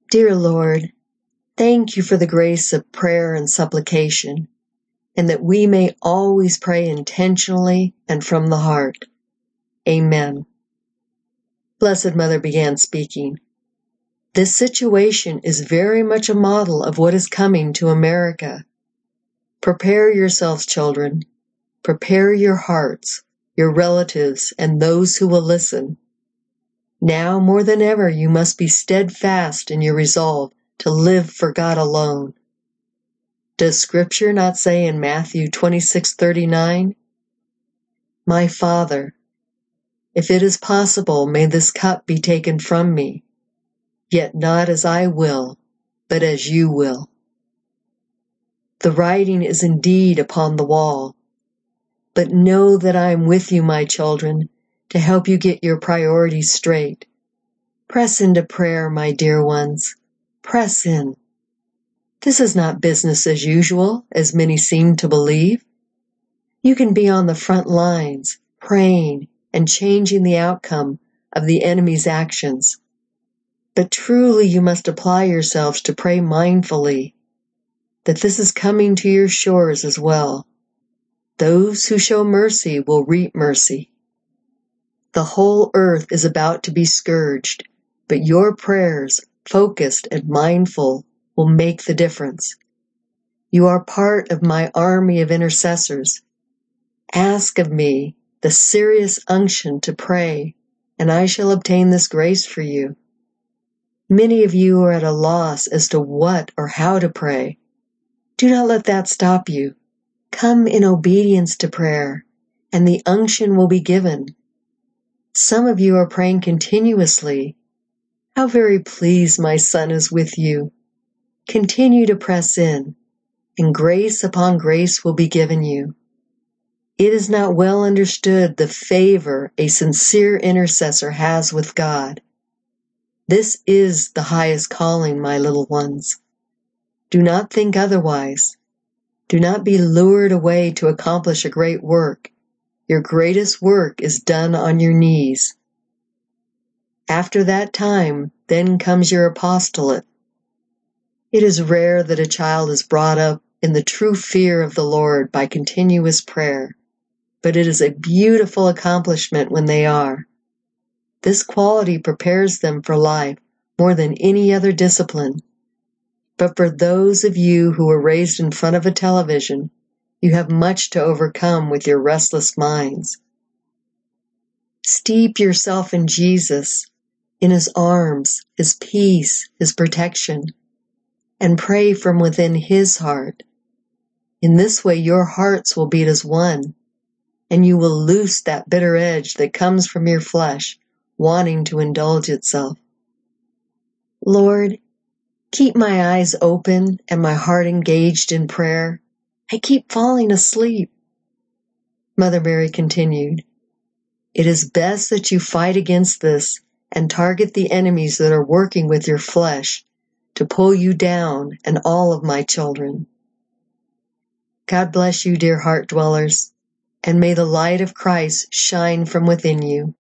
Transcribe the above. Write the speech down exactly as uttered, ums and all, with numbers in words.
Dear Lord, thank you for the grace of prayer and supplication, and that we may always pray intentionally and from the heart. Amen. Blessed Mother began speaking. This situation is very much a model of what is coming to America. Prepare yourselves, children. Prepare your hearts, your relatives, and those who will listen. Now more than ever you must be steadfast in your resolve to live for God alone. Does Scripture not say in Matthew twenty-six thirty-nine, "My Father, if it is possible, may this cup be taken from me, yet not as I will, but as you will." The writing is indeed upon the wall, but know that I am with you, my children, to help you get your priorities straight. Press into prayer, my dear ones. Press in. This is not business as usual, as many seem to believe. You can be on the front lines, praying and changing the outcome of the enemy's actions. But truly you must apply yourselves to pray mindfully that this is coming to your shores as well. Those who show mercy will reap mercy. The whole earth is about to be scourged, but your prayers, focused and mindful, will make the difference. You are part of my army of intercessors. Ask of me the serious unction to pray, and I shall obtain this grace for you. Many of you are at a loss as to what or how to pray. Do not let that stop you. Come in obedience to prayer, and the unction will be given. Some of you are praying continuously. How very pleased my Son is with you. Continue to press in, and grace upon grace will be given you. It is not well understood the favor a sincere intercessor has with God. This is the highest calling, my little ones. Do not think otherwise. Do not be lured away to accomplish a great work. Your greatest work is done on your knees. After that time, then comes your apostolate. It is rare that a child is brought up in the true fear of the Lord by continuous prayer, but it is a beautiful accomplishment when they are. This quality prepares them for life more than any other discipline. But for those of you who were raised in front of a television, you have much to overcome with your restless minds. Steep yourself in Jesus, in His arms, His peace, His protection, and pray from within His heart. In this way your hearts will beat as one, and you will loose that bitter edge that comes from your flesh, wanting to indulge itself. Lord, keep my eyes open and my heart engaged in prayer. I keep falling asleep. Mother Mary continued, It is best that you fight against this and target the enemies that are working with your flesh to pull you down and all of my children. God bless you, dear heart dwellers, and may the light of Christ shine from within you.